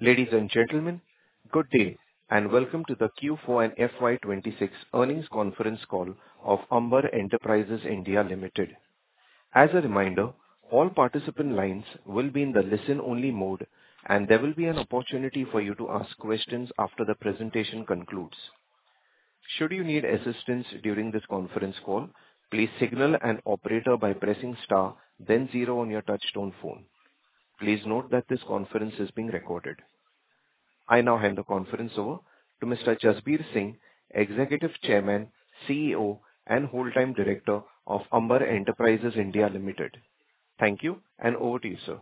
Ladies and gentlemen, good day, and welcome to the Q4 and FY 2026 earnings conference call of Amber Enterprises India Limited. As a reminder, all participant lines will be in the listen-only mode, and there will be an opportunity for you to ask questions after the presentation concludes. Should you need assistance during this conference call, please signal an operator by pressing star then zero on your touchtone phone. Please note that this conference is being recorded. I now hand the conference over to Mr. Jasbir Singh, Executive Chairman, CEO, and Whole-Time Director of Amber Enterprises India Limited. Thank you, and over to you, sir.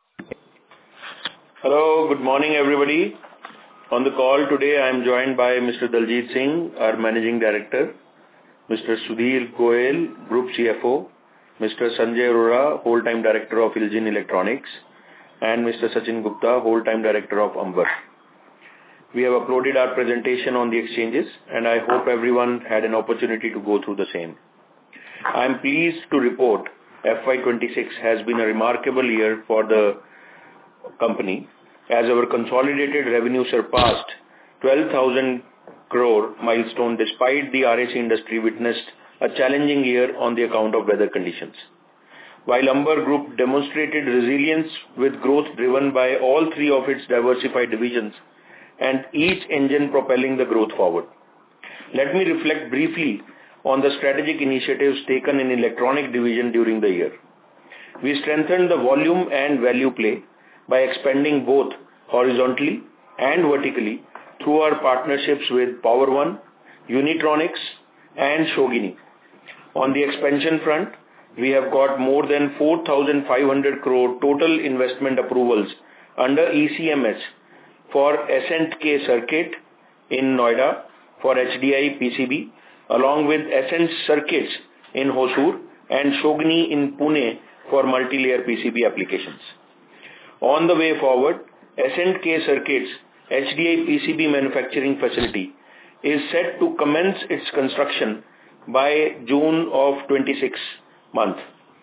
Hello, good morning, everybody. On the call today, I am joined by Mr. Daljit Singh, our Managing Director, Mr. Sudhir Goyal, Group CFO, Mr. Sanjay Arora, Whole-Time Director of IL JIN Electronics, and Mr. Sachin Gupta, Whole-Time Director of Amber. We have uploaded our presentation on the exchanges, and I hope everyone had an opportunity to go through the same. I am pleased to report FY 2026 has been a remarkable year for the company, as our consolidated revenue surpassed 12,000 crore milestone despite the RAC industry witnessed a challenging year on the account of weather conditions. While Amber Group demonstrated resilience with growth driven by all three of its diversified divisions and each engine propelling the growth forward. Let me reflect briefly on the strategic initiatives taken in electronic division during the year. We strengthened the volume and value play by expanding both horizontally and vertically through our partnerships with Power-One, Unitronics, and Shogini. On the expansion front, we have got more than 4,500 crore total investment approvals under ECMS for Ascent-K Circuit in Noida for HDI PCB, along with Ascent Circuits in Hosur and Shogini in Pune for multi-layer PCB applications. On the way forward, Ascent-K Circuits HDI PCB manufacturing facility is set to commence its construction by June of 26 month.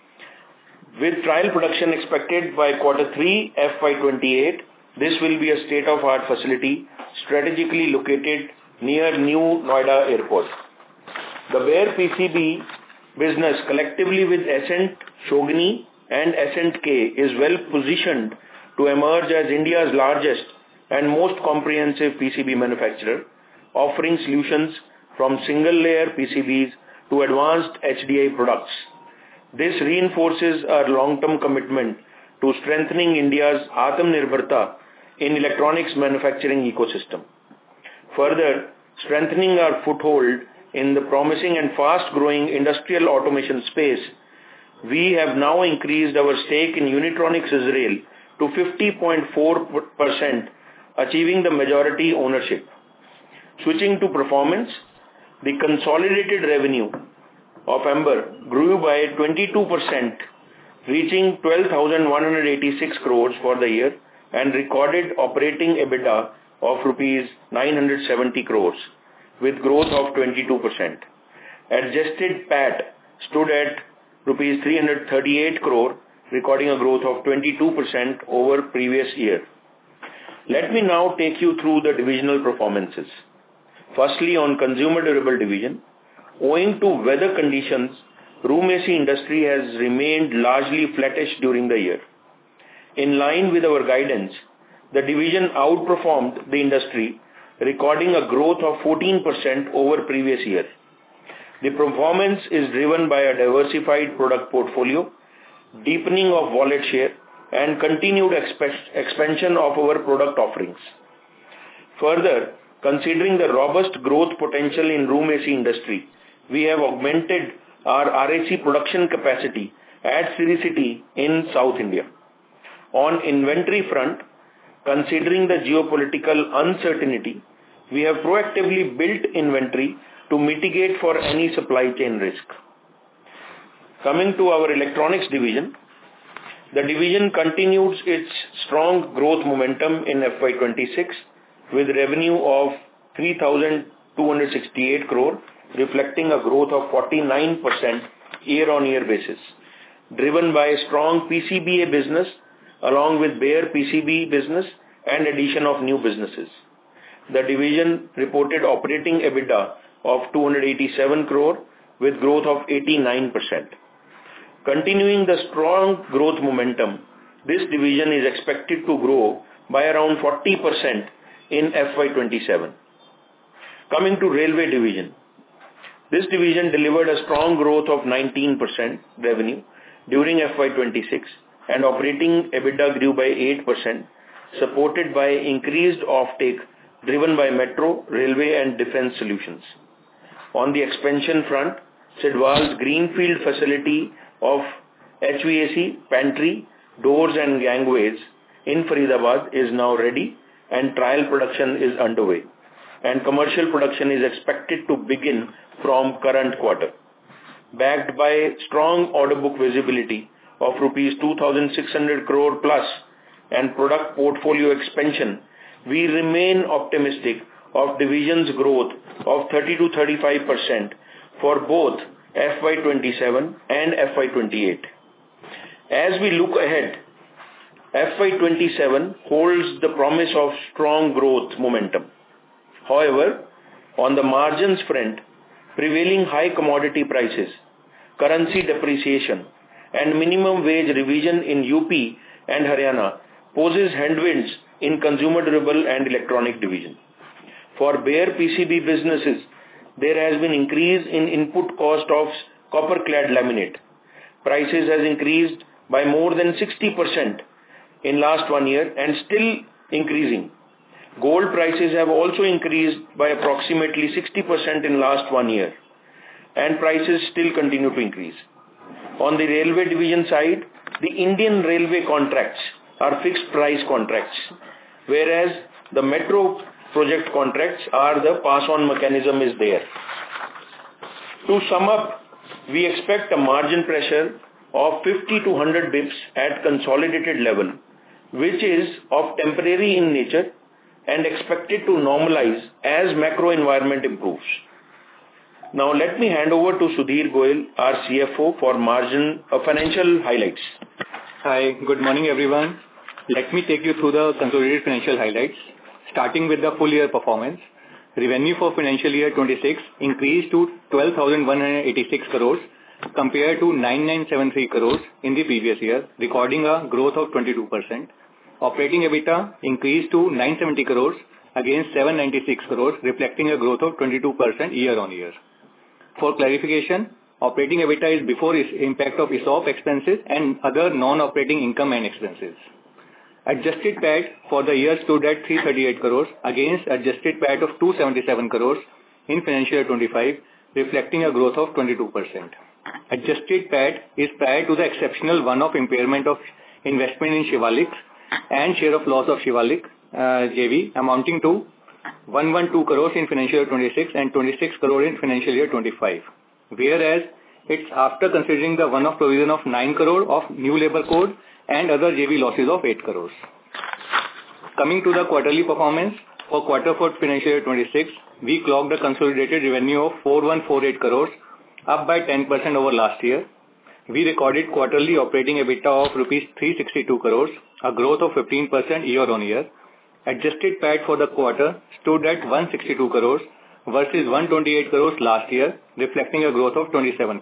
With trial production expected by Q3 FY 2028, this will be a state-of-art facility strategically located near New Noida Airport. The bare PCB business collectively with Ascent, Shogini, and Ascent-K is well positioned to emerge as India's largest and most comprehensive PCB manufacturer, offering solutions from single-layer PCBs to advanced HDI products. This reinforces our long-term commitment to strengthening India's Atmanirbharta in electronics manufacturing ecosystem. Further, strengthening our foothold in the promising and fast-growing industrial automation space, we have now increased our stake in Unitronics Israel to 50.4%, achieving the majority ownership. Switching to performance, the consolidated revenue of Amber grew by 22%, reaching 12,186 crores for the year and recorded operating EBITDA of rupees 970 crores with growth of 22%. Adjusted PAT stood at rupees 338 crore, recording a growth of 22% over previous year. Let me now take you through the divisional performances. Firstly, on consumer durable division, owing to weather conditions, room AC industry has remained largely flattish during the year. In line with our guidance, the division outperformed the industry, recording a growth of 14% over previous year. The performance is driven by a diversified product portfolio, deepening of wallet share, and continued expansion of our product offerings. Further, considering the robust growth potential in room AC industry, we have augmented our RAC production capacity at Sri City in South India. On inventory front, considering the geopolitical uncertainty, we have proactively built inventory to mitigate for any supply chain risk. Coming to our electronics division, the division continues its strong growth momentum in FY 2026 with revenue of 3,268 crore, reflecting a growth of 49% year-on-year basis, driven by a strong PCBA business along with bare PCB business and addition of new businesses. The division reported operating EBITDA of 287 crore with growth of 89%. Continuing the strong growth momentum, this division is expected to grow by around 40% in FY27. Coming to Railway Division, this division delivered a strong growth of 19% revenue during FY26 and operating EBITDA grew by 8%, supported by increased offtake driven by metro, railway and defense solutions. On the expansion front, Sidwal's greenfield facility of HVAC, pantry, doors and gangways in Faridabad is now ready and trial production is underway, and commercial production is expected to begin from current quarter. Backed by strong order book visibility of rupees 2,600 crore plus and product portfolio expansion, we remain optimistic of division's growth of 30 to 35% for both FY27 and FY28. As we look ahead, FY27 holds the promise of strong growth momentum. However, on the margins front, prevailing high commodity prices, currency depreciation, and minimum wage revision in UP and Haryana poses headwinds in consumer durable and electronic division. For bare PCB businesses, there has been increase in input cost of copper clad laminate. Prices has increased by more than 60% in last 1 year and still increasing. Gold prices have also increased by approximately 60% in last 1 year and prices still continue to increase. On the railway division side, the Indian railway contracts are fixed price contracts, whereas the metro project contracts are the pass-on mechanism is there. To sum up, we expect a margin pressure of 50 to 100 bips at consolidated level, which is of temporary in nature and expected to normalize as macro environment improves. Now let me hand over to Sudhir Goyal, our CFO, for financial highlights. Hi, good morning everyone. Let me take you through the consolidated financial highlights. Starting with the full year performance, revenue for financial year 26 increased to 12,186 crores compared to 9,973 crores in the previous year, recording a growth of 22%. Operating EBITDA increased to 970 crores against 796 crores, reflecting a growth of 22% year on year. For clarification, operating EBITDA is before impact of ESOP expenses and other non-operating income and expenses. Adjusted PAT for the year stood at 338 crores against adjusted PAT of 277 crores in financial year 25, reflecting a growth of 22%. Adjusted PAT is prior to the exceptional one-off impairment of investment in Shivalik and share of loss of Shivalik JV amounting to 112 crores in financial year 26 and 26 crore in financial year 25, whereas it's after considering the one-off provision of 9 crore of new labor code and other JV losses of 8 crores. Coming to the quarterly performance, for quarter 4 financial year 26, we clocked a consolidated revenue of 4148 crores, up by 10% over last year. We recorded quarterly operating EBITDA of rupees 362 crores, a growth of 15% year on year. Adjusted PAT for the quarter stood at 162 crores versus 128 crores last year, reflecting a growth of 27%.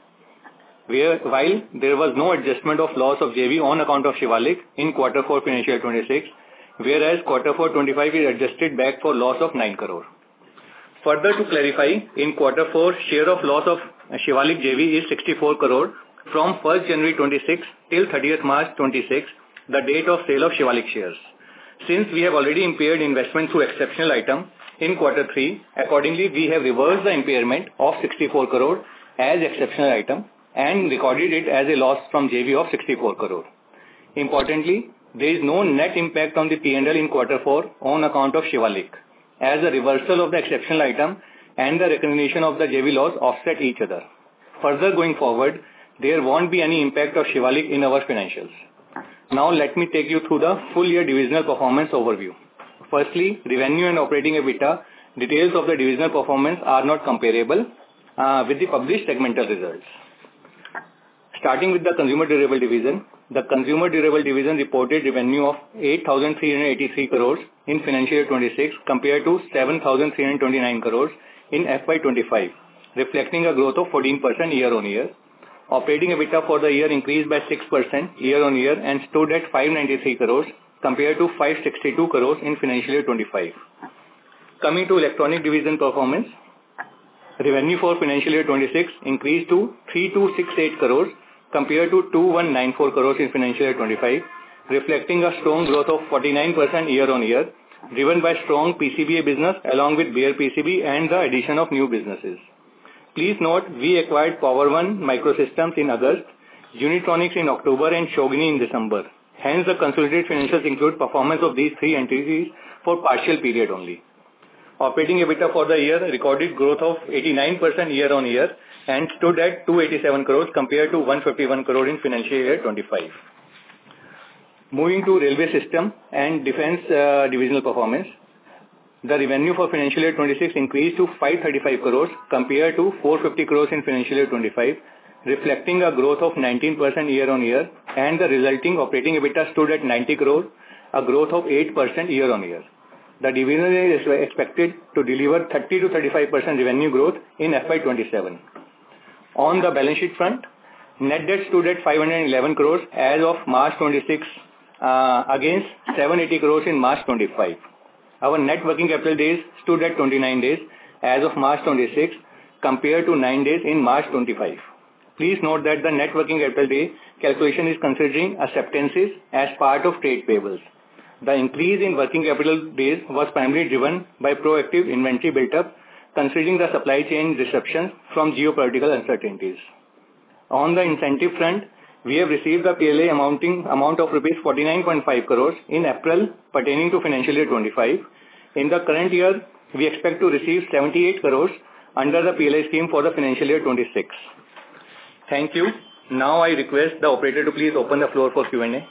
While there was no adjustment of loss of JV on account of Shivalik in quarter 4 financial year 26, whereas quarter 4 25 is adjusted back for loss of 9 crore. Further to clarify, in quarter 4, share of loss of Shivalik JV is 64 crore from 1st January 26 till 30th March 26, the date of sale of Shivalik shares. Since we have already impaired investment through exceptional item in quarter 3, accordingly we have reversed the impairment of 64 crore as exceptional item and recorded it as a loss from JV of 64 crore. Importantly, there is no net impact on the P&L in quarter 4 on account of Shivalik, as the reversal of the exceptional item and the recognition of the JV loss offset each other. Further going forward, there won't be any impact of Shivalik in our financials. Now let me take you through the full year divisional performance overview. Firstly, revenue and operating EBITDA details of the divisional performance are not comparable with the published segmental results. Starting with the consumer durable division, the consumer durable division reported revenue of 8,383 crores in financial year 26 compared to 7,329 crores in FY25, reflecting a growth of 14% year-on-year. Operating EBITDA for the year increased by 6% year-on-year and stood at 593 crores compared to 562 crores in financial year 25. Coming to electronic division performance, revenue for financial year 26 increased to 3,268 crores compared to 2,194 crores in financial year 25, reflecting a strong growth of 49% year-on-year, driven by strong PCBA business along with bare PCB and the addition of new businesses. Please note, we acquired Power-One Microsystems in August, Unitronics in October and Shogini in December. Hence, the consolidated financials include performance of these three entities for partial period only. Operating EBITDA for the year recorded growth of 89% year-on-year and stood at 287 crores compared to 151 crore in financial year 25. Moving to railway system and defense divisional performance, the revenue for financial year 26 increased to 535 crores compared to 450 crores in financial year 25, reflecting a growth of 19% year-on-year, and the resulting operating EBITDA stood at 90 crores, a growth of 8% year-on-year. The division is expected to deliver 30 to 35% revenue growth in FY27. On the balance sheet front, net debt stood at 511 crores as of March 26 against 780 crores in March 25. Our net working capital days stood at 29 days as of March 26 compared to 9 days in March 25. Please note that the net working capital day calculation is considering acceptances as part of trade payables. The increase in working capital days was primarily driven by proactive inventory build-up, considering the supply chain disruptions from geopolitical uncertainties. On the incentive front, we have received the PLA amount of rupees 49.5 crores in April pertaining to financial year 25. In the current year, we expect to receive 78 crores under the PLA scheme for the financial year 26. Thank you. Now I request the operator to please open the floor for Q&A.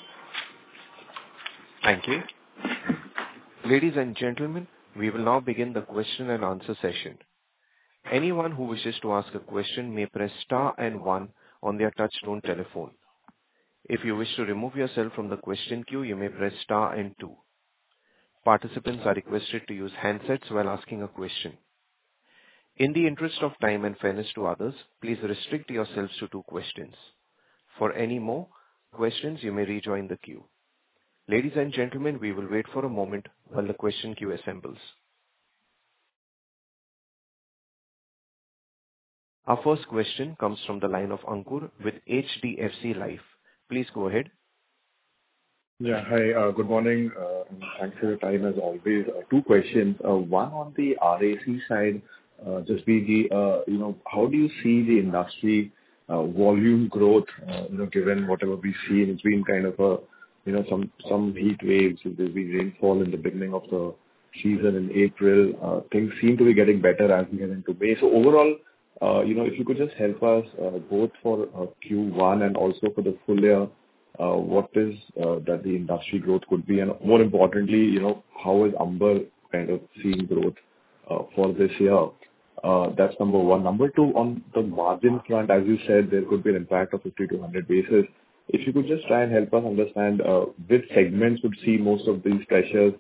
Thank you. Ladies and gentlemen, we will now begin the question and answer session. Anyone who wishes to ask a question may press star and one on their touchtone telephone. If you wish to remove yourself from the question queue, you may press star and two. Participants are requested to use handsets while asking a question. In the interest of time and fairness to others, please restrict yourselves to 2 questions. For any more questions, you may rejoin the queue. Ladies and gentlemen, we will wait for a moment while the question queue assembles. Our first question comes from the line of Ankur with HDFC Life. Please go ahead. Yeah, hi, good morning, and thanks for your time as always. 2 questions. One on the RAC side, just how do you see the industry volume growth, given whatever we've seen? It's been kind of a, some heat waves, there's been rainfall in the beginning of the season in April. Things seem to be getting better as we get into May. So overall, if you could just help us both for Q1 and also for the full year, what is that the industry growth could be? And more importantly, how is Amber kind of seeing growth for this year? That's number one. Number two, on the margin front, as you said, there could be an impact of 50 to 100 basis. If you could just try and help us understand which segments would see most of these pressures,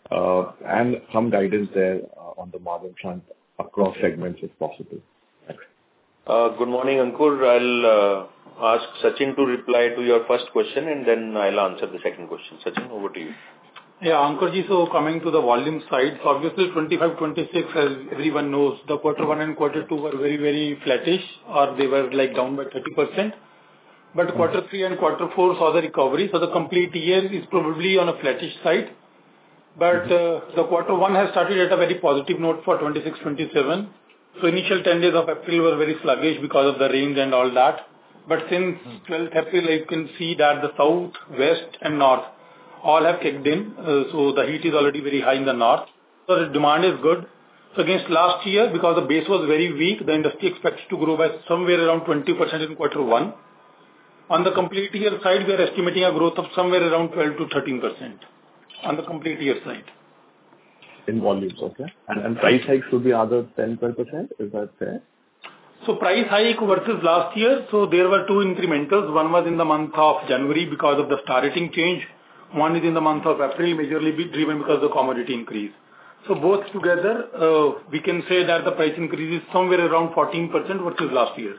and some guidance there on the margin front across segments if possible. Thanks. Good morning, Ankur. I'll ask Sachin to reply to your first question, and then I'll answer the second question. Sachin, over to you. Yeah, Ankurji, so coming to the volume side, so obviously 25-26, as everyone knows, the quarter 1 and quarter 2 were very, very flattish, or they were like down by 30%. But quarter 3 and quarter 4 saw the recovery, so the complete year is probably on a flattish side. But the quarter 1 has started at a very positive note for 26-27. So initial 10 days of April were very sluggish because of the rains and all that. But since 12th April, you can see that the south, west and north all have kicked in. So the heat is already very high in the north. So the demand is good. So against last year, because the base was very weak, the industry expects to grow by somewhere around 20% in quarter 1. On the complete year side, we are estimating a growth of somewhere around 12 to 13% on the complete year side. In volumes, okay. And price hikes would be other 10-12%, is that fair? So price hike versus last year, so there were two incrementals. One was in the month of January because of the star rating change. One is in the month of April, majorly driven because of the commodity increase. So both together, we can say that the price increase is somewhere around 14% versus last year.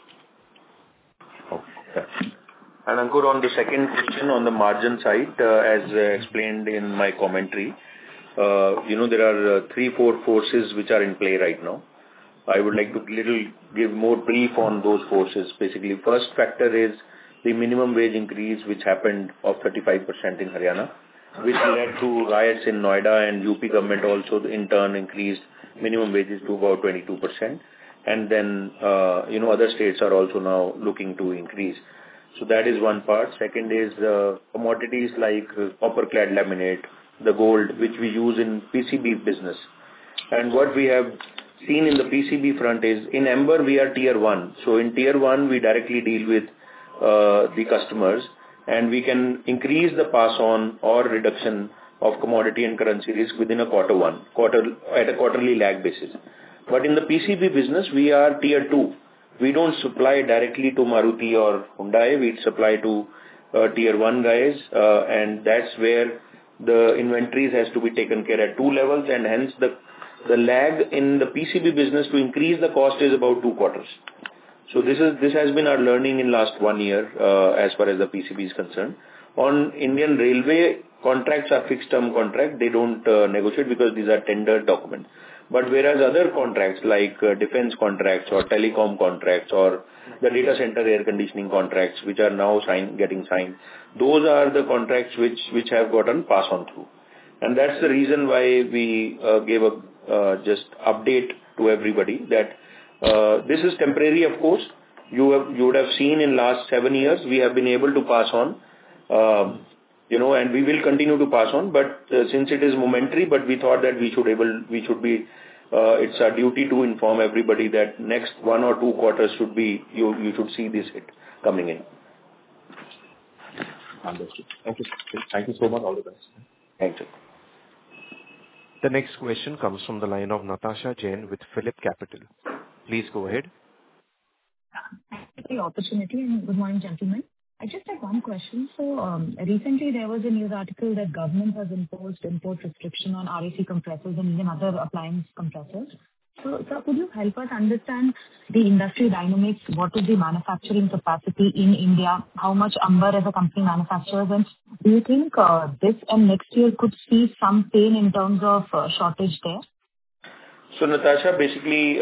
Okay. And Ankur, on the second question on the margin side, as explained in my commentary, there are 3-4 forces which are in play right now. I would like to give more brief on those forces. Basically, first factor is the minimum wage increase which happened of 35% in Haryana, which led to riots in Noida, and UP government also in turn increased minimum wages to about 22%. And then, other states are also now looking to increase. So that is one part. Second is commodities like copper clad laminate, the gold, which we use in PCB business. And what we have seen in the PCB front is in Amber we are tier 1. So in tier 1 we directly deal with the customers, and we can increase the pass on or reduction of commodity and currency risk within a quarter at a quarterly lag basis. But in the PCB business we are tier 2. We don't supply directly to Maruti or Hyundai. We supply to tier 1 guys, and that's where the inventories has to be taken care at 2 levels, and hence the lag in the PCB business to increase the cost is about 2 quarters. So this has been our learning in last 1 year as far as the PCB is concerned. On Indian Railway, contracts are fixed term contract. They don't negotiate because these are tender documents. But whereas other contracts like defense contracts or telecom contracts or the data center air conditioning contracts which are now getting signed, those are the contracts which have gotten pass on through. And that's the reason why we gave a just update to everybody that this is temporary, of course. You would have seen in last 7 years we have been able to pass on, and we will continue to pass on. But since it is momentary, but we thought that it's our duty to inform everybody that next 1 or 2 quarters should be you should see this hit coming in. Understood. Thank you. Thank you so much. All the best. Thank you. The next question comes from the line of Natasha Jain with Phillip Capital. Please go ahead. Thank you for the opportunity, and good morning, gentlemen. I just have one question. So recently there was a news article that government has imposed import restriction on RAC compressors and even other appliance compressors. So sir, could you help us understand the industry dynamics? What is the manufacturing capacity in India? How much Amber as a company manufactures? And do you think this and next year could see some pain in terms of shortage there? So Natasha, basically,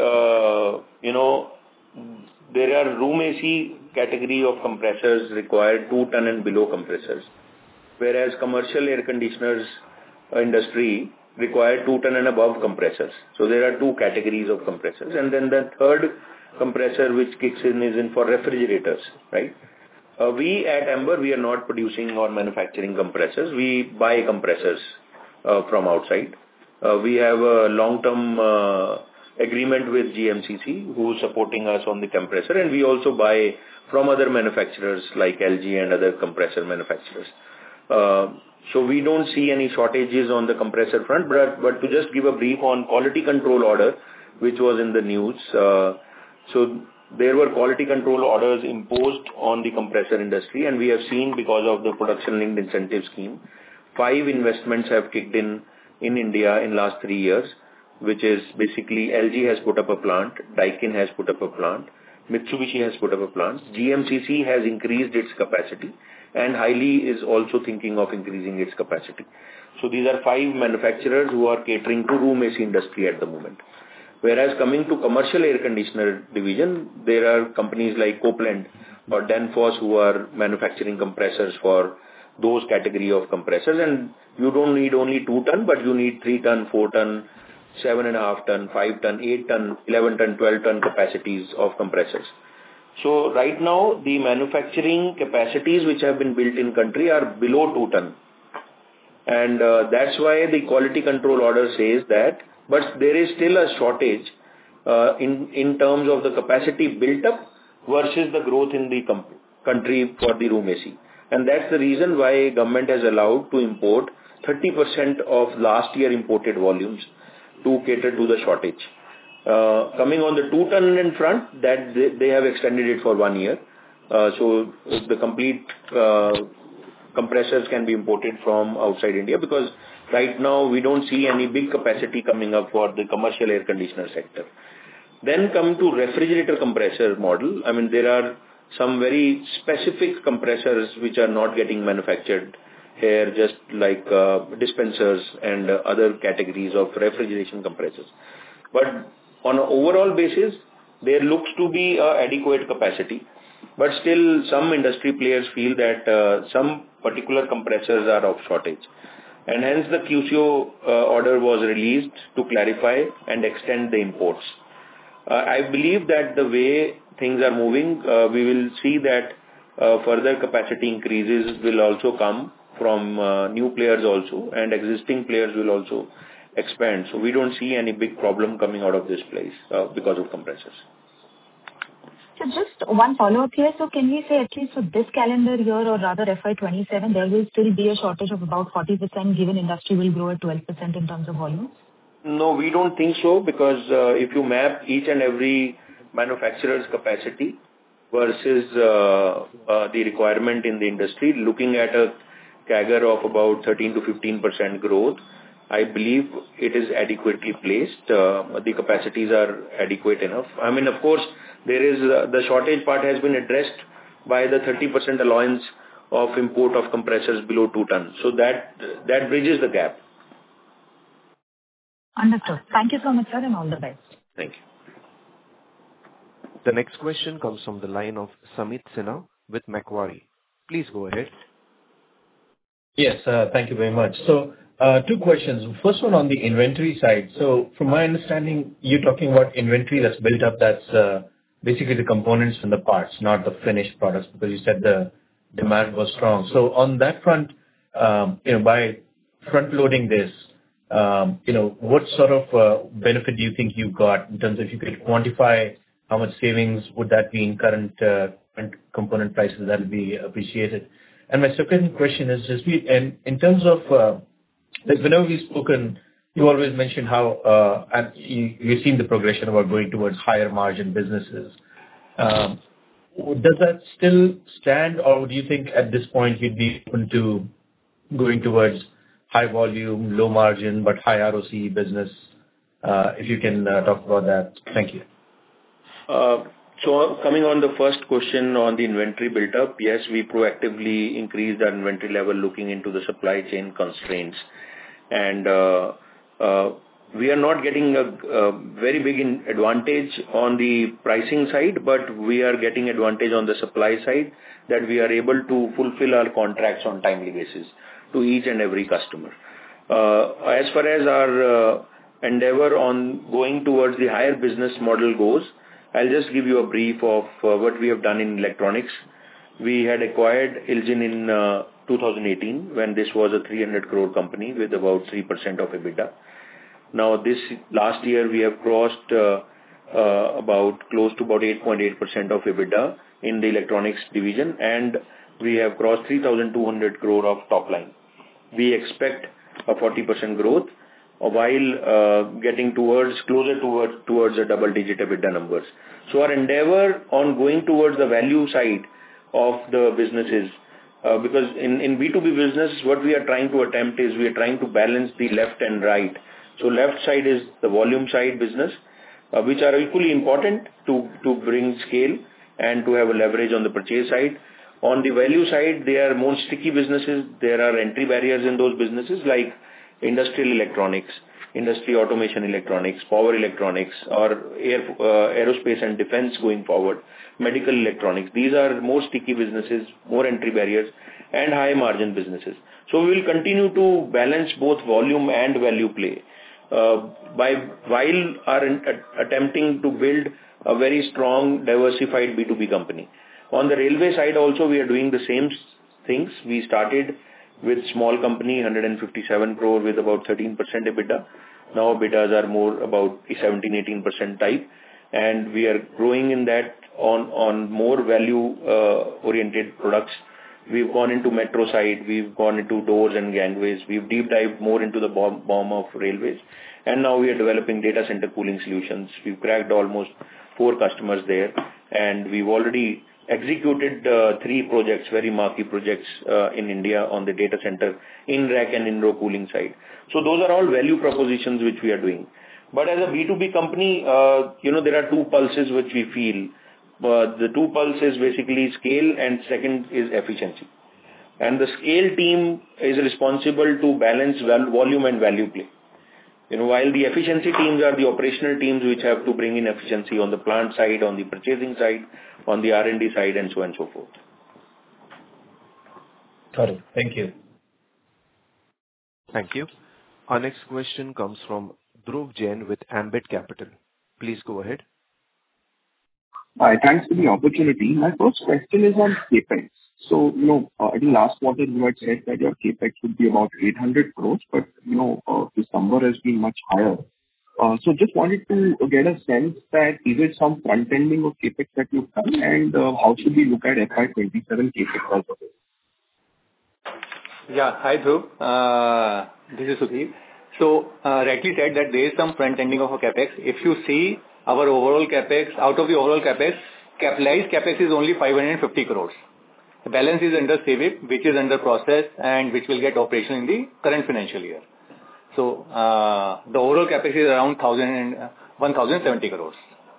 there are room AC category of compressors required 2 ton and below compressors, whereas commercial air conditioners industry require 2 ton and above compressors. So there are 2 categories of compressors, and then the third compressor which kicks in is in for refrigerators, right? We at Amber, we are not producing or manufacturing compressors. We buy compressors from outside. We have a long-term agreement with GMCC who is supporting us on the compressor, and we also buy from other manufacturers like LG and other compressor manufacturers. So we don't see any shortages on the compressor front, but to just give a brief on quality control order, which was in the news. So there were quality control orders imposed on the compressor industry, and we have seen because of the production linked incentive scheme, 5 investments have kicked in India in last 3 years, which is basically LG has put up a plant, Daikin has put up a plant, Mitsubishi has put up a plant, GMCC has increased its capacity, and Haili is also thinking of increasing its capacity. So these are 5 manufacturers who are catering to room AC industry at the moment. Whereas coming to commercial air conditioner division, there are companies like Copeland or Danfoss who are manufacturing compressors for those category of compressors, and you don't need only 2 ton, but you need 3 ton, 4 ton, 7.5 ton, 5 ton, 8 ton, 11 ton, 12 ton capacities of compressors. So right now the manufacturing capacities which have been built in country are below 2 ton, and that's why the quality control order says that, but there is still a shortage in terms of the capacity built up versus the growth in the country for the room AC. And that's the reason why government has allowed to import 30% of last year imported volumes to cater to the shortage. Coming on the 2-ton front, that they have extended it for 1 year. So the complete compressors can be imported from outside India, because right now we don't see any big capacity coming up for the commercial air conditioner sector. Then come to refrigerator compressor model. I mean, there are some very specific compressors which are not getting manufactured here, just like dispensers and other categories of refrigeration compressors. But on an overall basis, there looks to be adequate capacity. But still, some industry players feel that some particular compressors are of shortage. And hence the QCO order was released to clarify and extend the imports. I believe that the way things are moving, we will see that further capacity increases will also come from new players also, and existing players will also expand. So we don't see any big problem coming out of this place because of compressors. So just one follow-up here. So can we say at least for this calendar year, or rather FY27, there will still be a shortage of about 40%, given industry will grow at 12% in terms of volume? No, we don't think so, because if you map each and every manufacturer's capacity versus the requirement in the industry, looking at a CAGR of about 13 to 15% growth, I believe it is adequately placed. The capacities are adequate enough. I mean, of course, there is the shortage part has been addressed by the 30% allowance of import of compressors below 2 tons. So that bridges the gap. Understood. Thank you so much, sir, and all the best. Thank you. The next question comes from the line of Samit Sinha with Macquarie. Please go ahead. Yes, thank you very much. So, 2 questions. First one on the inventory side. So from my understanding, you're talking about inventory that's built up, that's basically the components and the parts, not the finished products, because you said the demand was strong. So on that front, by front loading this, what sort of benefit do you think you got in terms of, if you could quantify how much savings would that be in current component prices? That would be appreciated. And my second question is just in terms of, whenever we've spoken, you always mentioned how and you've seen the progression about going towards higher margin businesses. Does that still stand, or do you think at this point you'd be open to going towards high volume, low margin, but high ROC business? If you can talk about that. Thank you. So coming on the first question on the inventory build-up, yes, we proactively increased our inventory level looking into the supply chain constraints. And we are not getting a very big advantage on the pricing side, but we are getting advantage on the supply side, that we are able to fulfill our contracts on timely basis to each and every customer. As far as our endeavor on going towards the higher business model goes, I'll just give you a brief of what we have done in electronics. We had acquired IL JIN in 2018, when this was a 300 crore company with about 3% of EBITDA. Now, this last year we have crossed close to about 8.8% of EBITDA in the electronics division, and we have crossed 3,200 crore of top line. We expect a 40% growth, while getting closer towards a double-digit EBITDA numbers. So our endeavor on going towards the value side of the businesses, because in B2B business, what we are trying to attempt is we are trying to balance the left and right. So left side is the volume side business, which are equally important to bring scale and to have a leverage on the purchase side. On the value side, they are more sticky businesses. There are entry barriers in those businesses, like industrial electronics, industry automation electronics, power electronics, or aerospace and defense going forward, medical electronics. These are more sticky businesses, more entry barriers, and high margin businesses. So we will continue to balance both volume and value play while attempting to build a very strong, diversified B2B company. On the railway side also, we are doing the same things. We started with small company, 157 crore with about 13% EBITDA. Now EBITDAs are more about 17-18% type, and we are growing in that on more value oriented products We've gone into metro side, we've gone into doors and gangways, we've deep dived more into the BOM of railways, and now we are developing data center cooling solutions. We've cracked almost 4 customers there, and we've already executed 3 projects, very marquee projects in India on the data center, in-rack and in-row cooling side. So those are all value propositions which we are doing. But as a B2B company, there are 2 pulses which we feel. The 2 pulses basically scale, and second is efficiency. And the scale team is responsible to balance volume and value play. While the efficiency teams are the operational teams which have to bring in efficiency on the plant side, on the purchasing side, on the R&D side, and so on and so forth. Got it. Thank you. Thank you. Our next question comes from Dhruv Jain with Ambit Capital. Please go ahead. Hi, thanks for the opportunity. My first question is on CapEx. So, I think last quarter you had said that your CapEx would be about 800 crores, but, this number has been much higher. So just wanted to get a sense that is it some front-ending of CapEx that you've done, and how should we look at FY27 CapEx also? Yeah, hi Dhruv. This is Sudhir. So, rightly said that there is some front-ending of a CapEx. If you see our overall CapEx, out of the overall CapEx, capitalized CapEx is only 550 crores. The balance is under CWIP, which is under process and which will get operational in the current financial year. So, the overall CapEx is around 1,070 crores.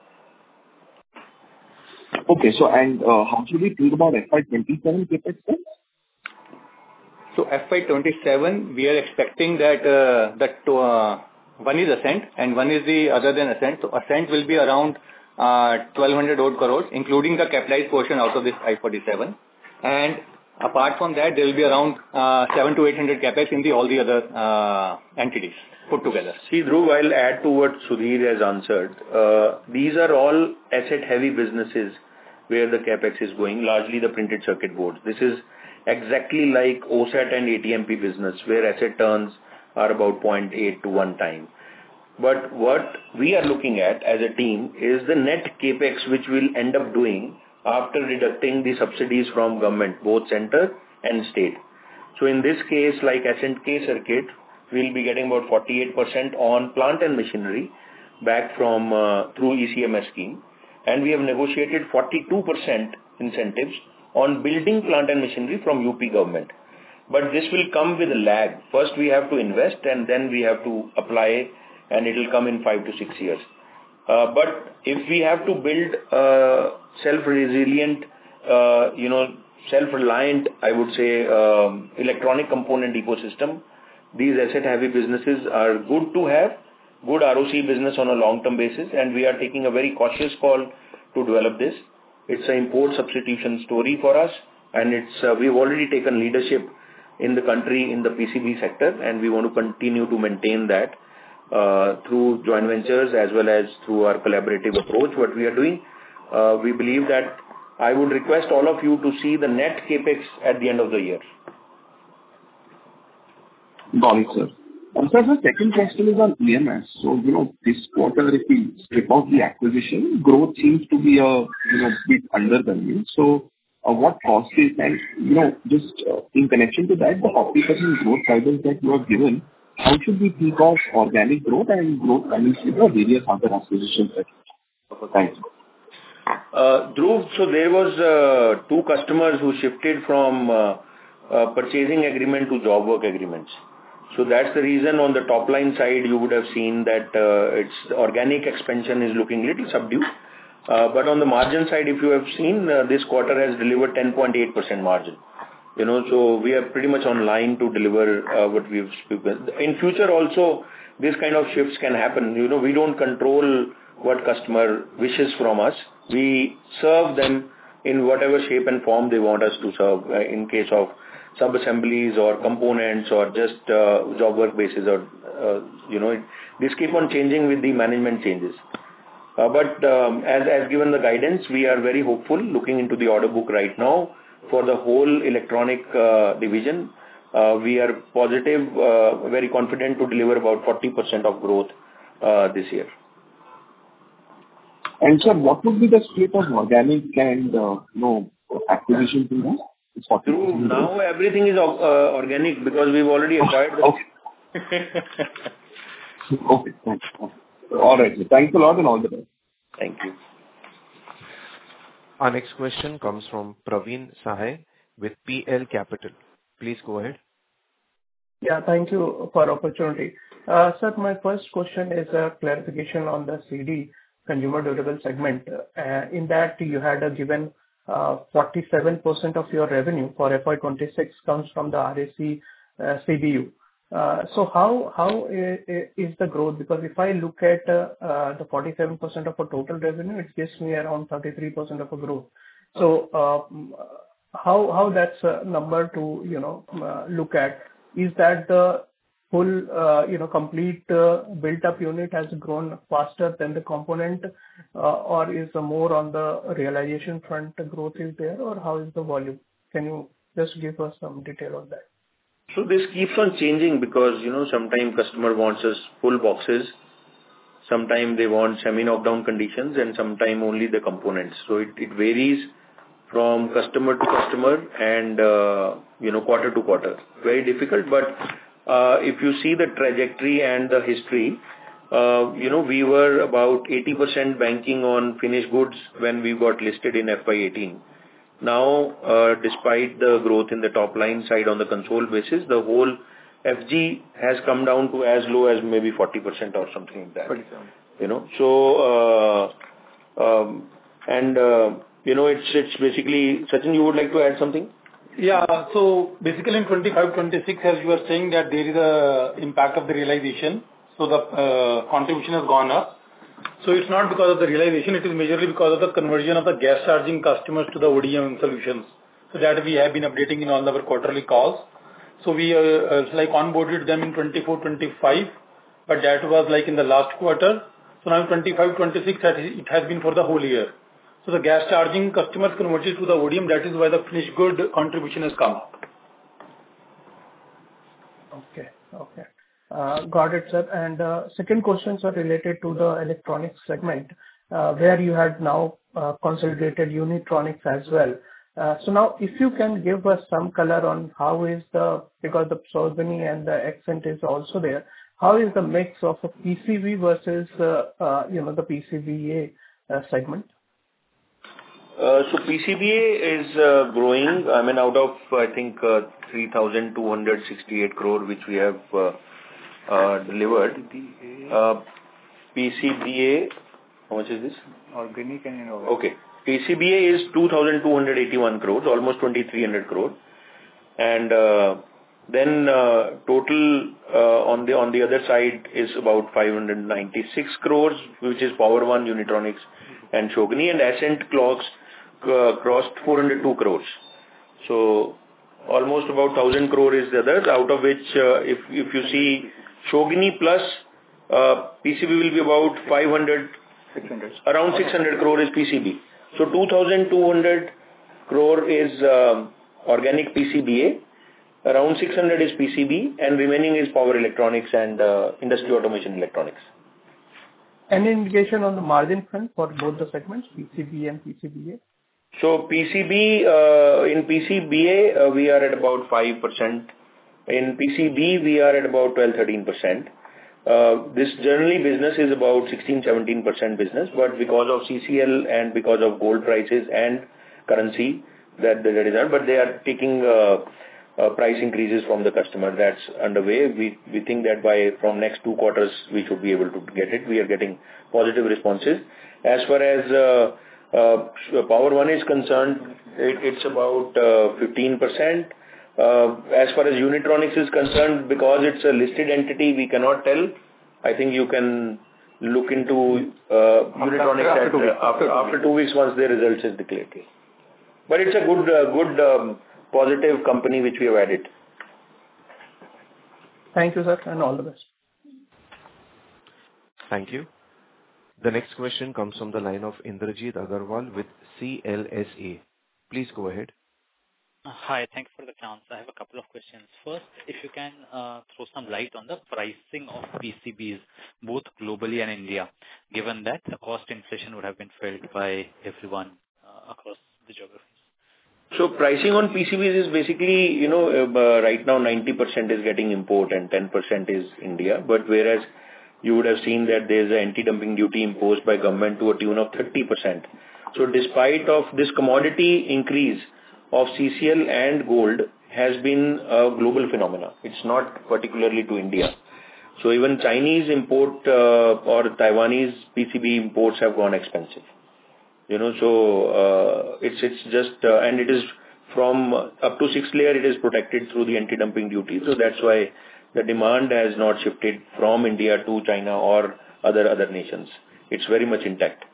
Okay, so and how should we think about FY27 CapEx then? So, FY27, we are expecting that one is Ascent and one is the other than Ascent. So, Ascent will be around 1,200 odd crores, including the capitalized portion out of this 547. And apart from that, there will be around 700 to 800 capex in all the other entities put together. See, Dhruv, I'll add to what Sudhir has answered. These are all asset-heavy businesses where the capex is going, largely the printed circuit boards. This is exactly like OSAT and ATMP business, where asset turns are about 0.8 to 1 time. But what we are looking at as a team is the net capex which we'll end up doing after deducting the subsidies from government, both center and state. So in this case, like Ascent K Circuit, we'll be getting about 48% on plant and machinery back from through ECMS scheme, and we have negotiated 42% incentives on building plant and machinery from UP government. But this will come with a lag. First we have to invest and then we have to apply, and it will come in 5 to 6 years. But if we have to build self-resilient, self-reliant, I would say, electronic component ecosystem, these asset-heavy businesses are good to have, good ROC business on a long-term basis, and we are taking a very cautious call to develop this. It's an import substitution story for us, and we've already taken leadership in the country in the PCB sector, and we want to continue to maintain that through joint ventures as well as through our collaborative approach. What we are doing, we believe that I would request all of you to see the net capex at the end of the year. Got it, sir. Sir, the second question is on EMS. So, this quarter, if we strip out the acquisition, growth seems to be a bit underwhelming. So, what caused it? And, just in connection to that, the 40% growth guidance that you have given, how should we think of organic growth and growth coming through the various other acquisitions that you have? Thanks. Dhruv, so there was 2 customers who shifted from purchasing agreement to job work agreements. So that's the reason on the top line side you would have seen that its organic expansion is looking little subdued. But on the margin side, if you have seen, this quarter has delivered 10.8% margin. So we are pretty much on line to deliver what we've spoken. In future also, this kind of shifts can happen. We don't control what customer wishes from us. We serve them in whatever shape and form they want us to serve, in case of sub-assemblies or components or just job work basis, or this keep on changing with the management changes. But as given the guidance, we are very hopeful looking into the order book right now for the whole electronic division. We are positive, very confident to deliver about 40% of growth this year. And sir, what would be the split of organic and acquisition in that? It's 40% growth. Now everything is organic because we've already acquired the. Okay. Thanks. All right. Thanks a lot and all the best. Thank you. Our next question comes from Praveen Sahay with PL Capital. Please go ahead. Yeah, thank you for the opportunity. Sir, my first question is a clarification on the CD, consumer durable segment. In that you had given 47% of your revenue for FY 2026 comes from the RAC CBU. So how is the growth? Because if I look at the 47% of a total revenue, it gives me around 33% of a growth. So how that's a number to look at? Is that the full complete built up unit has grown faster than the component, or is more on the realization front the growth is there, or how is the volume? Can you just give us some detail on that? So this keeps on changing because sometimes customer wants us full boxes, sometimes they want semi knockdown conditions, and sometimes only the components. So it varies from customer to customer and quarter to quarter. Very difficult, but if you see the trajectory and the history, we were about 80% banking on finished goods when we got listed in FY18. Now, despite the growth in the top line side on the console basis, the whole FG has come down to as low as maybe 40% or something like that. 47. So, it's basically, Sachin, you would like to add something? Yeah. So basically in 25-26, as you were saying, that there is a impact of the realization. So the contribution has gone up. So it's not because of the realization, it is majorly because of the conversion of the gas charging customers to the ODM solutions. So that we have been updating in all our quarterly calls. So we onboarded them in 24-25, but that was in the last quarter. So now 25-26, it has been for the whole year. So the gas charging customers converted to the ODM, that is why the finished good contribution has come up. Okay. Got it, sir. And second questions are related to the electronics segment, where you had now consolidated Unitronics as well. So now if you can give us some color on how is because the Shogini and the Accent is also there, how is the mix of a PCB versus the PCBA segment? So PCBA is growing. I mean, out of, I think, 3,268 crore, which we have delivered. PCBA, how much is this? Organic and inorganic. Okay. PCBA is 2,281 crores, almost 2,300 crore. And then total on the other side is about 596 crores, which is Power One, Unitronics and Shogini, and Accent crossed 402 crores. So almost about 1,000 crore is the others, out of which if you see Shogini plus PCB will be about 600. Around 600 crore is PCB. So 2,200 crore is organic PCBA, around 600 is PCB, and remaining is power electronics and industry automation electronics. Any indication on the margin front for both the segments, PCB and PCBA? So PCB, in PCBA, we are at about 5%. In PCB, we are at about 12-13%. This generally business is about 16-17% business, but because of CCL and because of gold prices and currency, that is not, but they are taking price increases from the customer. That's underway. We think that from next 2 quarters, we should be able to get it. We are getting positive responses. As far as Power One is concerned, it's about 15%. As far as Unitronics is concerned, because it's a listed entity, we cannot tell. I think you can look into Unitronics after 2 weeks once the results is declared. But it's a good positive company which we have added. Thank you, sir, and all the best. Thank you. The next question comes from the line of Indrajit Agarwal with CLSA. Please go ahead. Hi, thanks for the chance. I have a couple of questions. First, if you can throw some light on the pricing of PCBs, both globally and India, given that the cost inflation would have been felt by everyone across the geographies. So pricing on PCBs is basically, right now 90% is getting import and 10% is India. But whereas you would have seen that there's an anti-dumping duty imposed by government to a tune of 30%. So despite of this commodity increase of CCL and gold has been a global phenomena. It's not particularly to India. So even Chinese import or Taiwanese PCB imports have gone expensive. So it's just and it is from up to 6 layer, it is protected through the anti-dumping duty. So that's why the demand has not shifted from India to China or other nations. It's very much intact.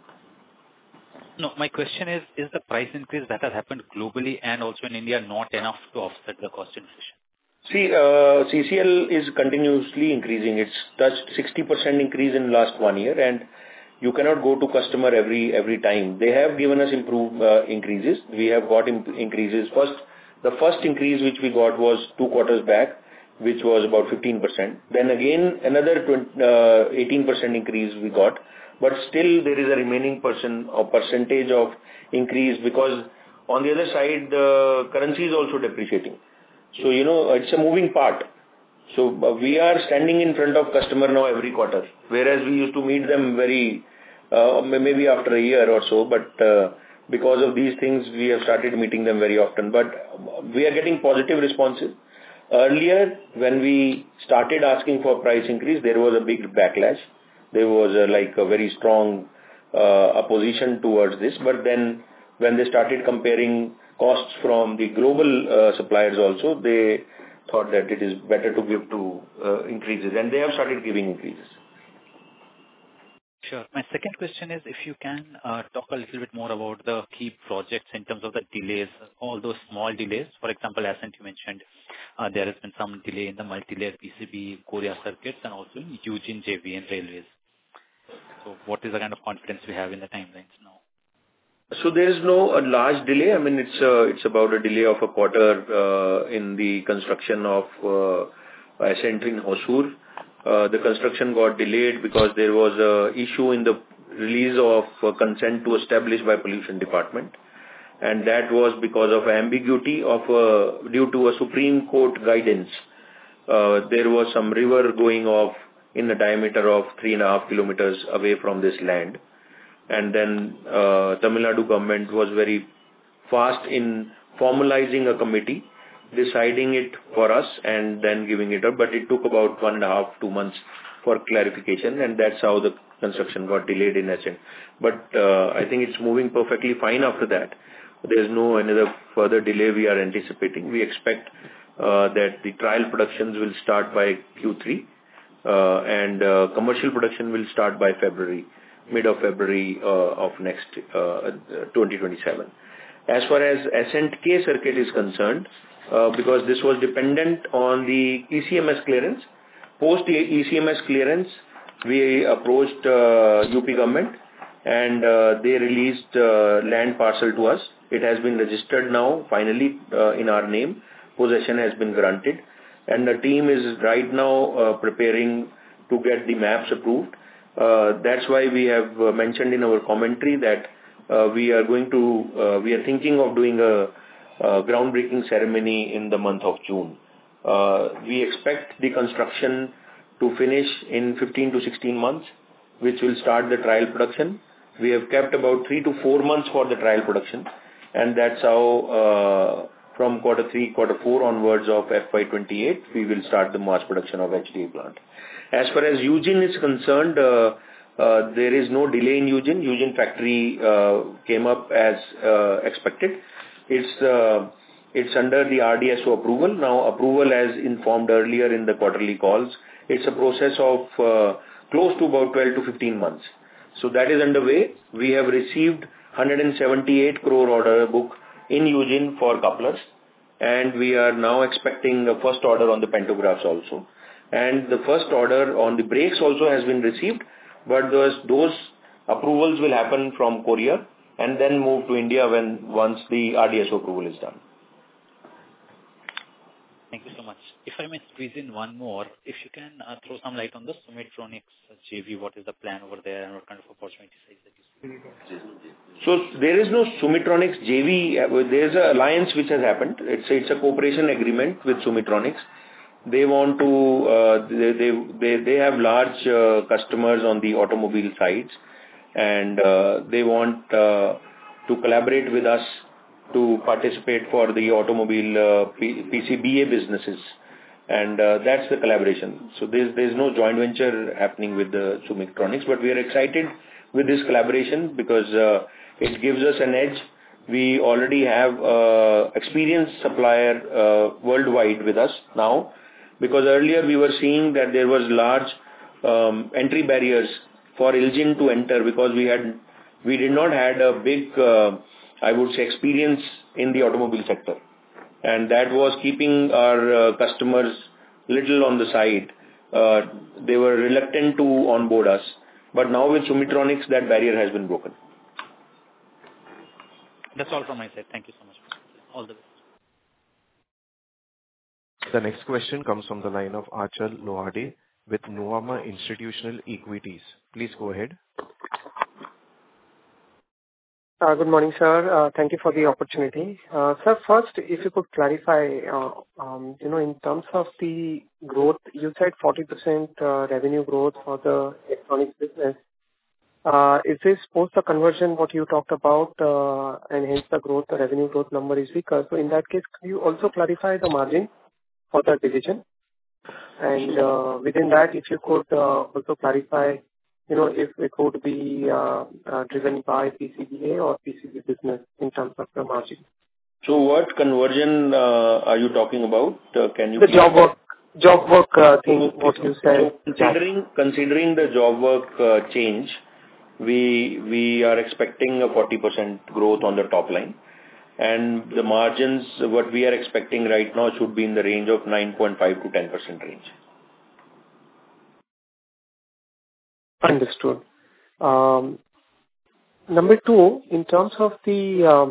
No, my question is the price increase that has happened globally and also in India not enough to offset the cost inflation? See, CCL is continuously increasing. It's touched 60% increase in last 1 year, and you cannot go to customer every time. They have given us increases. We have got increases. The first increase which we got was 2 quarters back, which was about 15%. Then again, another 18% increase we got. But still, there is a remaining percentage of increase because on the other side, the currency is also depreciating. So, it's a moving part. So, we are standing in front of customer now every quarter, whereas we used to meet them maybe after a year or so. But because of these things, we have started meeting them very often. But we are getting positive responses. Earlier, when we started asking for price increase, there was a big backlash. There was a very strong opposition towards this. But then when they started comparing costs from the global suppliers also, they thought that it is better to give increases. And they have started giving increases. Sure. My second question is if you can talk a little bit more about the key projects in terms of the delays, all those small delays. For example, Ascent you mentioned, there has been some delay in the multi-layer PCB Korea circuits and also in Eugene JV and railways. So what is the kind of confidence we have in the timelines now? So there is no large delay. I mean, it's about a delay of a quarter in the construction of Ascent in Hosur. The construction got delayed because there was an issue in the release of consent to establish by pollution department. And that was because of ambiguity due to a Supreme Court guidance. There was some river going off in a diameter of 3.5 kilometers away from this land. And then Tamil Nadu government was very fast in formalizing a committee, deciding it for us and then giving it up. But it took about 1.5 to 2 months for clarification, and that's how the construction got delayed in Ascent. But I think it's moving perfectly fine after that. There's no another further delay we are anticipating. We expect that the trial productions will start by Q3 and commercial production will start by mid of February of next 2027. As far as Ascent K circuit is concerned, because this was dependent on the ECMS clearance. Post the ECMS clearance, we approached UP government and they released land parcel to us. It has been registered now, finally, in our name. Possession has been granted. And the team is right now preparing to get the maps approved. That's why we have mentioned in our commentary that we are thinking of doing a groundbreaking ceremony in the month of June. We expect the construction to finish in 15 to 16 months, which will start the trial production. We have kept about 3 to 4 months for the trial production, and that's how from quarter 3, quarter 4 onwards of FY28, we will start the mass production of HDA plant. As far as Eugene is concerned, there is no delay in Eugene. Eugene factory came up as expected. It's under the RDSO approval. Now, approval as informed earlier in the quarterly calls, it's a process of close to about 12 to 15 months. So that is underway. We have received 178 crore order book in Eugene for couplers, and we are now expecting the first order on the pantographs also. And the first order on the brakes also has been received, but those approvals will happen from Korea and then move to India once the RDSO approval is done. Thank you so much. If I may squeeze in one more, if you can throw some light on the Sumitronics JV, what is the plan over there and what kind of opportunities that you see? So there is no Sumitronics JV. There's an alliance which has happened. It's a cooperation agreement with Sumitronics. They want to, they have large customers on the automobile sides, and they want to collaborate with us to participate for the automobile PCBA businesses, and that's the collaboration. So there's no joint venture happening with the Sumitronics, but we are excited with this collaboration because it gives us an edge. We already have experienced supplier worldwide with us now, because earlier we were seeing that there was large entry barriers for IL JIN to enter, because we did not had a big I would say experience in the automobile sector, and that was keeping our customers little on the side. They were reluctant to onboard us, but now with Sumitronics that barrier has been broken. That's all from my side. Thank you so much. All the best. The next question comes from the line of Achal Lohade with Nuvama Institutional Equities. Please go ahead. Good morning, sir. Thank you for the opportunity. Sir, first, if you could clarify, in terms of the growth, you said 40% revenue growth for the electronics business. Is this post the conversion what you talked about, and hence the revenue growth number is weaker? So in that case, could you also clarify the margin for the division? And within that, if you could also clarify, if it would be driven by PCBA or PCB business in terms of the margin. So what conversion are you talking about? Can you the job work thing, what you said. So considering the job work change, we are expecting a 40% growth on the top line. And the margins, what we are expecting right now should be in the range of 9.5 to 10% range. Understood. Number two, in terms of the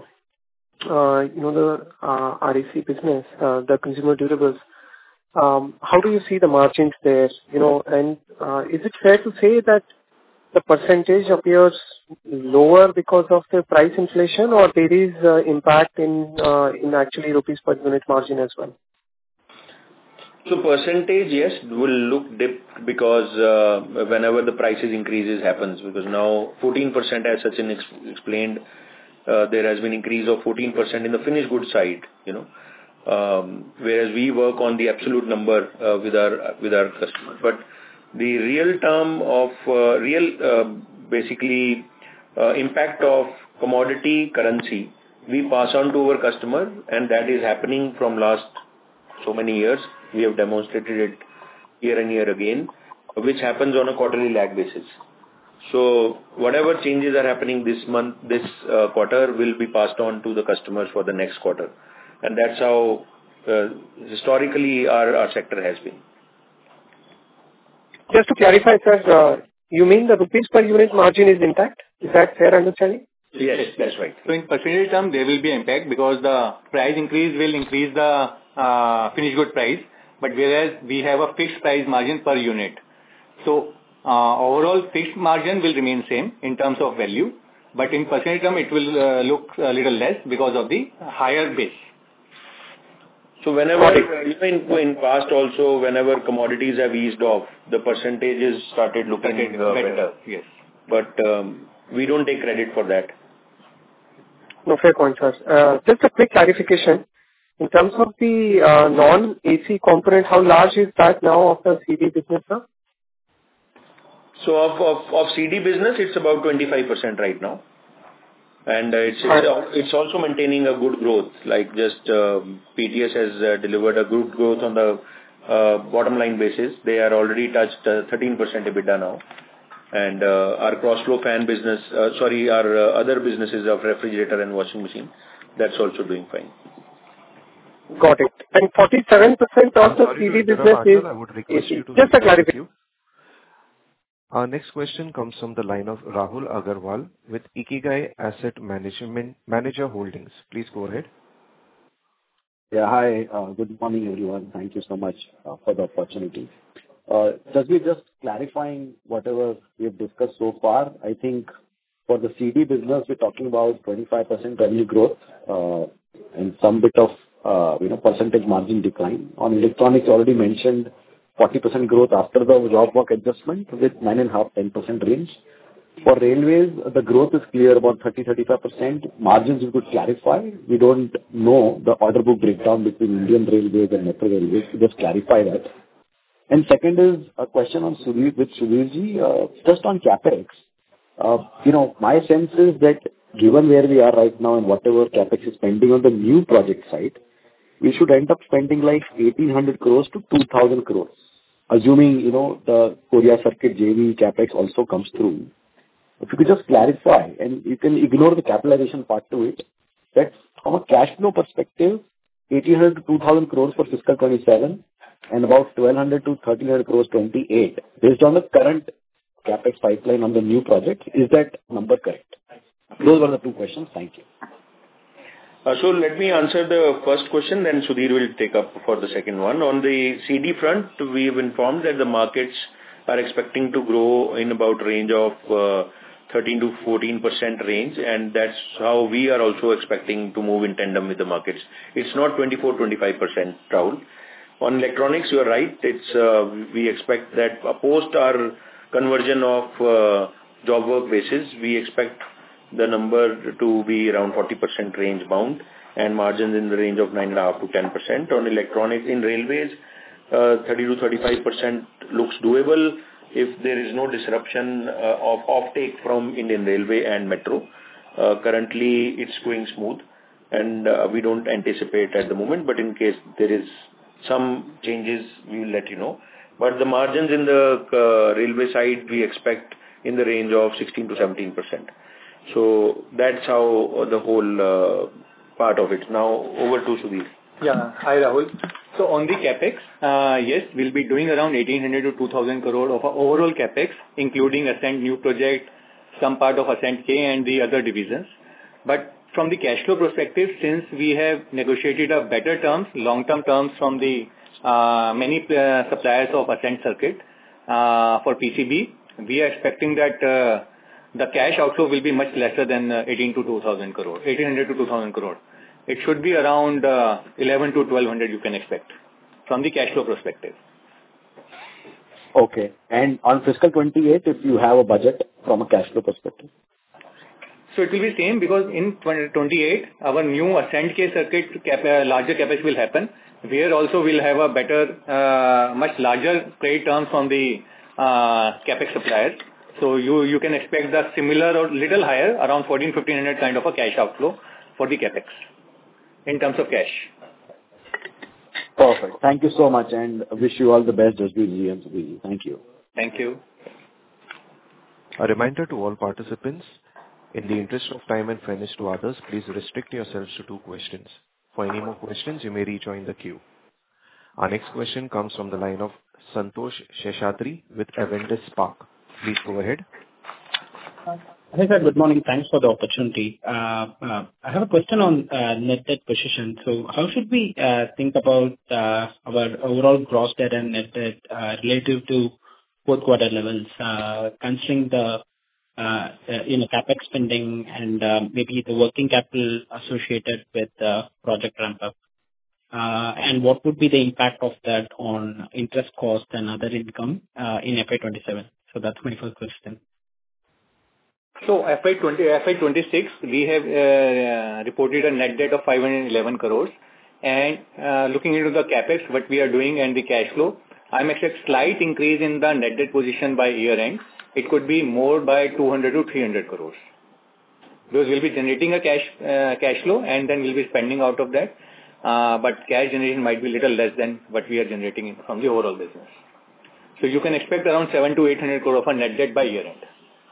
RAC business, the consumer durables, how do you see the margins there? And is it fair to say that the percentage appears lower because of the price inflation, or there is impact in actually rupees per unit margin as well? So percentage, yes, will look dipped because whenever the prices increases happens, because now 14% as Sachin explained, there has been increase of 14% in the finished goods side, whereas we work on the absolute number with our customers. But the real term of basically impact of commodity currency, we pass on to our customer, and that is happening from last so many years. We have demonstrated it year and year again, which happens on a quarterly lag basis. So whatever changes are happening this quarter will be passed on to the customers for the next quarter. And that's how historically our sector has been. Just to clarify, sir, you mean the rupees per unit margin is intact? Is that fair understanding? Yes, that's right. So in percentage term, there will be impact because the price increase will increase the finished good price, but whereas we have a fixed price margin per unit. So overall fixed margin will remain same in terms of value, but in percentage term it will look a little less because of the higher base. So whenever, in past also, whenever commodities have eased off, the percentages started looking better. Yes. But we don't take credit for that. No, fair point, sir. Just a quick clarification. In terms of the non-AC component, how large is that now of the CD business, sir? So of CD business, it's about 25% right now. And it's also maintaining a good growth, like just PTS has delivered a good growth on the bottom line basis. They are already touched 13% EBITDA now. And our cross-flow fan business, our other businesses of refrigerator and washing machine, that's also doing fine. Got it. And 47% of the CD business is I would request you to just a clarification. Our next question comes from the line of Rahul Agarwal with Ikigai Asset Manager Holdings. Please go ahead. Yeah, hi. Good morning, everyone. Thank you so much for the opportunity. Just clarifying whatever we have discussed so far, I think for the CD business, we're talking about 25% revenue growth and some bit of percentage margin decline. On electronics, already mentioned 40% growth after the job work adjustment with 9.5%-10% range. For railways, the growth is clear, about 30%-35%. Margins, we could clarify. We don't know the order book breakdown between Indian Railways and Metro Railways. Just clarify that. And second is a question on Sudhirji, just on CapEx. My sense is that given where we are right now and whatever CapEx is spending on the new project side, we should end up spending like 1,800 crores to 2,000 crores, assuming, the Korea Circuit JV CapEx also comes through. If you could just clarify, and you can ignore the capitalization part to it, that from a cash flow perspective, 1,800 to 2,000 crores for fiscal 27 and about 1,200 to 1,300 crores 28, based on the current CapEx pipeline on the new project. Is that number correct? Those were the two questions. Thank you. So let me answer the first question, then Sudhir will take up for the second one. On the CD front, we have informed that the markets are expecting to grow in about range of 13 to 14% range, and that's how we are also expecting to move in tandem with the markets. It's not 24-25%, Rahul. On electronics, you are right. We expect that post our conversion of job work basis, we expect the number to be around 40% range bound and margins in the range of 9.5 to 10%. On electronics in railways, 30 to 35% looks doable if there is no disruption of offtake from Indian Railway and Metro. Currently, it's going smooth, and we don't anticipate at the moment, but in case there is some changes, we will let you know. But the margins in the railway side, we expect in the range of 16 to 17%. So that's how the whole part of it. Now, over to Sudhir. Yeah. Hi, Rahul. So on the CapEx, yes, we'll be doing around 1,800 to 2,000 crore of our overall CapEx, including Ascent new project, some part of Ascent K and the other divisions. But from the cash flow perspective, since we have negotiated a better terms, long-term terms from the many suppliers of Ascent Circuit for PCB, we are expecting that the cash outflow will be much lesser than 1,800 to 2,000 crore. It should be around 11 to 1,200 you can expect from the cash flow perspective. Okay. And on fiscal 28, if you have a budget from a cash flow perspective? So it will be same because in 2028, our new Ascent K circuit larger CapEx will happen. Where also we'll have a better, much larger credit terms from the CapEx suppliers. So you can expect the similar or little higher, around 1,400-1,500 kind of a cash outflow for the CapEx in terms of cash. Perfect. Thank you so much, and wish you all the best, Jasbir and Sudhir. Thank you. Thank you. A reminder to all participants, in the interest of time and fairness to others, please restrict yourselves to 2 questions. For any more questions, you may rejoin the queue. Our next question comes from the line of Santosh Seshadri with Avendus Spark. Please go ahead. Hi, sir. Good morning. Thanks for the opportunity. I have a question on net debt position. So how should we think about our overall gross debt and net debt relative to fourth quarter levels, considering the CapEx spending and maybe the working capital associated with project ramp-up? And what would be the impact of that on interest cost and other income in FY27? So that's my first question. So FY26, we have reported a net debt of 511 crores. And looking into the CapEx, what we are doing and the cash flow, I'm expecting slight increase in the net debt position by year end. It could be more by 200 to 300 crores. Because we'll be generating a cash flow and then we'll be spending out of that. But cash generation might be a little less than what we are generating from the overall business. So you can expect around 700 to 800 crore of a net debt by year end.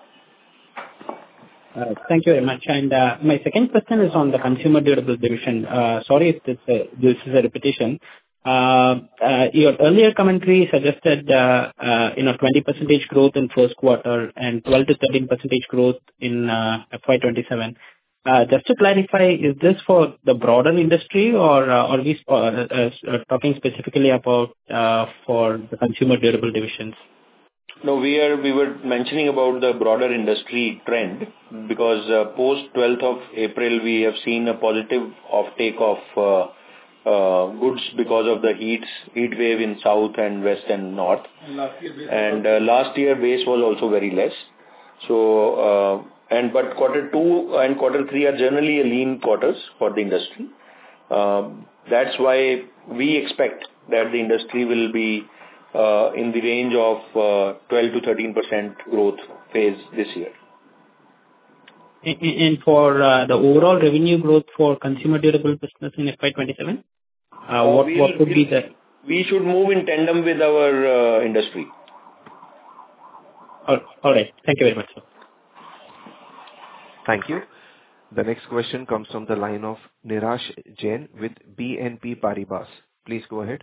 Thank you very much. And my second question is on the consumer durable division. Sorry if this is a repetition. Your earlier commentary suggested 20% growth in first quarter and 12 to 13% growth in FY27. Just to clarify, is this for the broader industry or are we talking specifically about for the consumer durable divisions? No, we were mentioning about the broader industry trend because post 12th of April, we have seen a positive offtake of goods because of the heat wave in south and west and north. Last year base was also very less. So, but quarter 2 and quarter 3 are generally lean quarters for the industry. That's why we expect that the industry will be in the range of 12 to 13% growth phase this year. And for the overall revenue growth for consumer durable business in FY27, what would be the? We should move in tandem with our industry. All right. Thank you very much, sir. Thank you. The next question comes from the line of Nirash Jain with BNP Paribas. Please go ahead.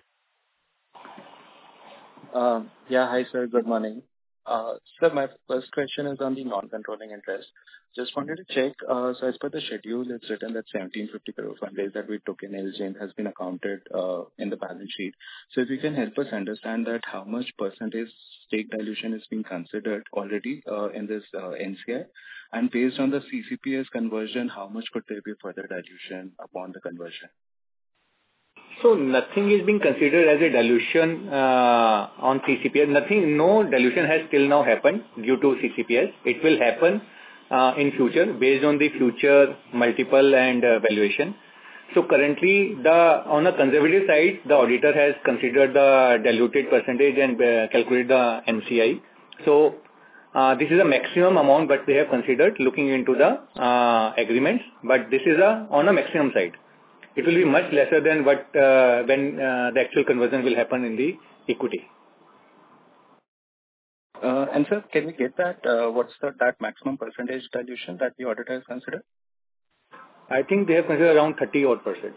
Yeah, hi sir, good morning. Sir, my first question is on the non-controlling interest. Just wanted to check, so as per the schedule, it's written that 1750 crore fundraise that we took in LGN has been accounted in the balance sheet. So if you can help us understand that how much percentage stake dilution is being considered already in this NCI, and based on the CCPS conversion, how much could there be further dilution upon the conversion? So nothing is being considered as a dilution on CCPS. No dilution has till now happened due to CCPS. It will happen in future based on the future multiple and valuation. So currently, on a conservative side, the auditor has considered the diluted percentage and calculated the NCI. So this is a maximum amount that they have considered looking into the agreements, but this is on a maximum side. It will be much lesser than what when the actual conversion will happen in the equity. And sir, can we get that? What's that maximum percentage dilution that the auditor has considered? I think they have considered around 30%.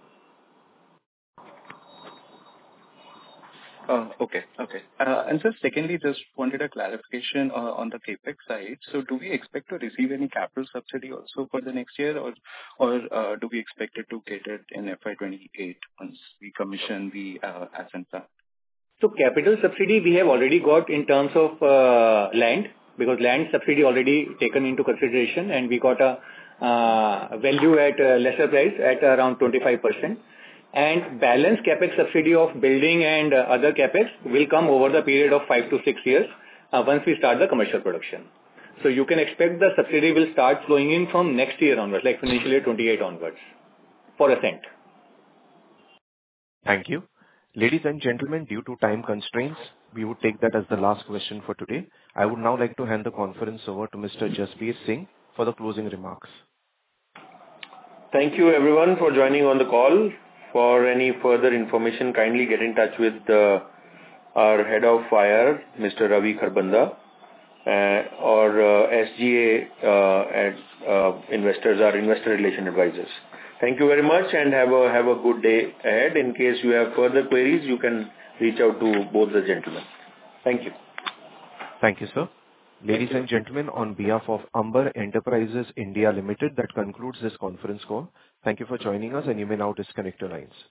Okay. And sir, secondly, just wanted a clarification on the CapEx side. So do we expect to receive any capital subsidy also for the next year, or do we expect it to get it in FY28 once we commission the asset plant? So capital subsidy we have already got in terms of land, because land subsidy already taken into consideration, and we got a value at a lesser price at around 25%. And balance capex subsidy of building and other capex will come over the period of 5 to 6 years once we start the commercial production. So you can expect the subsidy will start flowing in from next year onwards, like financial year 28 onwards, for Ascent. Thank you. Ladies and gentlemen, due to time constraints, we would take that as the last question for today. I would now like to hand the conference over to Mr. Jasbir Singh for the closing remarks. Thank you everyone for joining on the call. For any further information, kindly get in touch with our head of IR, Mr. Ravi Kharbanda, or SGA investors, our investor relation advisors. Thank you very much and have a good day ahead. In case you have further queries, you can reach out to both the gentlemen. Thank you. Thank you, sir. Ladies and gentlemen, on behalf of Amber Enterprises India Limited, that concludes this conference call. Thank you for joining us, and you may now disconnect your lines.